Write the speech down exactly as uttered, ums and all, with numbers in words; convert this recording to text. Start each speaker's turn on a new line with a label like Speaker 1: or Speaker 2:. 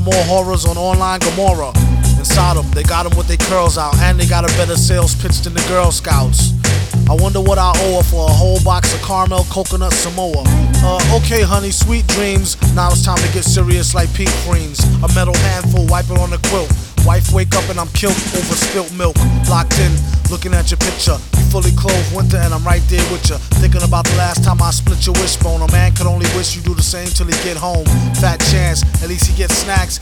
Speaker 1: More horrors on online Gomorrah. Inside them, they got them with their curls out, and they got a better sales pitch than the Girl Scouts. I wonder what I owe her for a whole box of caramel coconut Samoa. Uh, okay, honey, sweet dreams. Now it's time to get serious like Pete Freens. A metal handful, wipe it on the quilt. Wife wake up and I'm killed over spilt milk. Locked in, looking at your picture. You fully clothed winter and I'm right there with you. Thinking about the last time I split your wishbone. A man could only wish you do the same till he get home. Fat chance, at least he gets snacks.